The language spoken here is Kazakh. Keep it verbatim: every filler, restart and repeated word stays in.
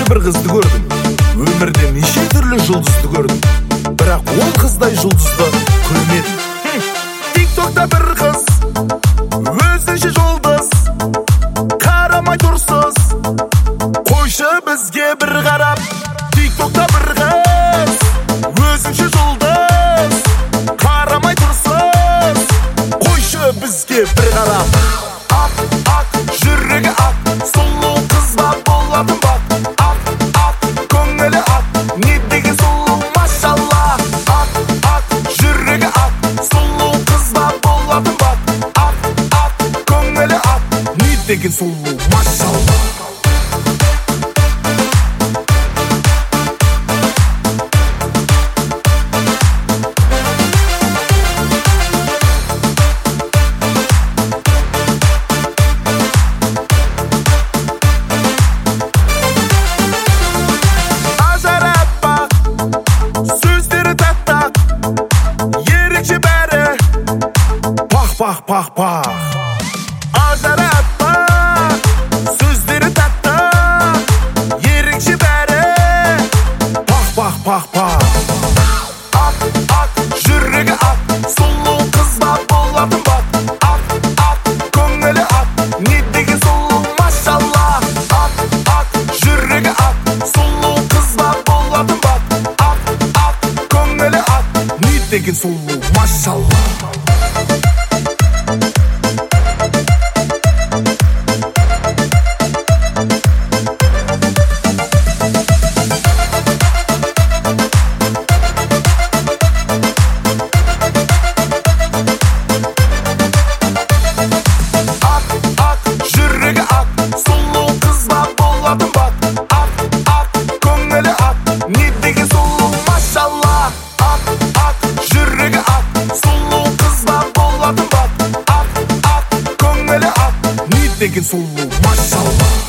bir kızdı gördüm. Ömürde nişe türlü жұлдызды gördüm. Бірақ ол қыздай жұлдызды көрмедім. TikTok'ta bir kız, өзінше жұлдыз, қарамай тұрсыз, қойшы бізге бір қарап. TikTok'ta bir kız, өзінше жұлдыз, қарамай тұрсыз, қойшы бізге бір қарап. Ақ, ақ, жүрегі ақ, сұлу қызба болатын бақ. Ақ, ақ, көңілі ақ, не деген сұлу, машалла. Ақ, ақ, жүрегі ақ, сұлу қызба болатын бақ. Ақ, ақ, көңілі ақ, не деген сұлу, машалла. Pah pah pah, ажары аппақ, сөздері тәтті, ерекше бәрі. Пах пах пах пах. Ақ, ақ, жүрегі ақ, сұлу қызба болатын бақ. Ақ, ақ, көңілі ақ, не деген сұлу, машалла. Ақ, ақ, жүрегі ақ, сұлу қызба болатын бақ. Ақ, ақ, көңілі ақ, не деген сұлу, машалла. Деген сұлу, машалла.